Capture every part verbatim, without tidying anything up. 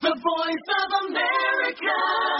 The Voice of America.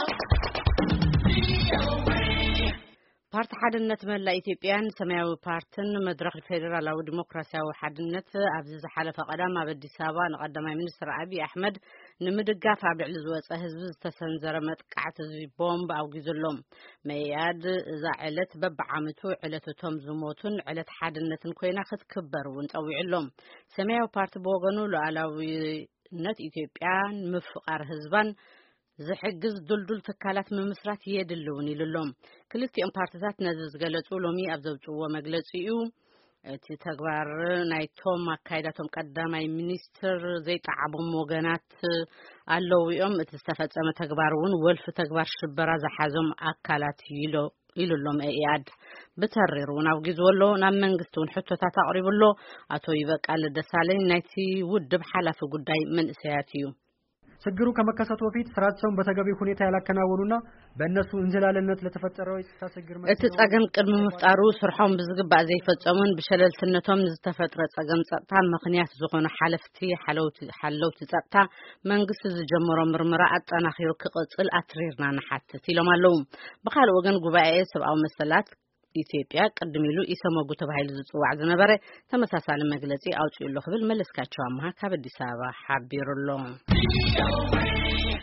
ፓርቲ ሓድነት መላ ኢትዮጵያን ሰማያዊ ፓርቲን መድረኽ ፌደራላዊ ዲሞክራሲያዊ ሓድነት ኣብዚ ዝሓለፈ ቀዳም ኣብ አዲስ አበባ ንቀዳማይ ሚኒስትር አብይ አሕመድ ንምድጋፍ ኣብ ልዕሊ ዝወፀ ህዝቢ ዝተሰንዘረ መጥቃዕቲ ቦምብ ኣውጊዘሎም መያድ እዛ ዕለት በብዓመቱ ዕለቶም ዝሞቱን ዕለት ሓድነትን ኮይና ክትክበር እውን ፀዊዕሎም ሰማያዊ ፓርቲ ብወገኑ ሉዓላዊነት ኢትዮጵያን ምፍቃር ህዝባን ዝሕግዝ ድልድል ተካላት መምስራት የድልውን ይልሎም ክልቲኦም ፓርቲታት ነዚ ዝገለጹ ሎሚ ኣብ ዘውጽዎ መግለጺኡ እቲ ተግባር ናይቶም አካይዳቶም ቀዳማይ ሚኒስትር ዘይጣዓቦም ወገናት ኣለው እዮም እቲ ዝተፈጸመ ተግባር እውን ወልፍ ተግባር ሽበራ ዝሓዞም አካላት ይሎ ይልሎም ኢያድ በተሪሩ ናብ ግዝወሎ ናብ መንግስቱን ሕቶታት አቅሪብሎ አቶ ይበቃል ደሳለኝ ናይቲ ውድብ ሓላፊ ጉዳይ መንእሰያት እዩ ችግሩ ከመከሰቱ በፊት ስራቸውን በተገቢ ሁኔታ ያላከናወኑና በእነሱ እንዝላልነት ለተፈጠረው ችግር ማለት እቲ ጸገም ቅድመ መፍጣሩ ስርሖም ብዝግባእ ዘይፈጸሙን ብሸለልትነቶም ዝተፈጠረ ጸገም ጸጥታ ምክንያት ዝኾነ ሓለፍቲ ሓለውቲ ሓለውቲ ጸጥታ መንግስቲ ዝጀመሮ ምርመራ አጠናኺሩ ክቅጽል አትሪርና ንሓትት ኢሎም ኣለው ብኻልእ ወገን ጉባኤ ሰብኣዊ መሰላት ኢትዮጵያ ቀድሚሉ ኢሰመጉ ተባሂሉ ዝጽዋዕ ዝነበረ ተመሳሳሊ መግለጺ አውጪሉ ክብል መለስካቸው አማሃ ካብ አዲስ አበባ ሓቢሩሎ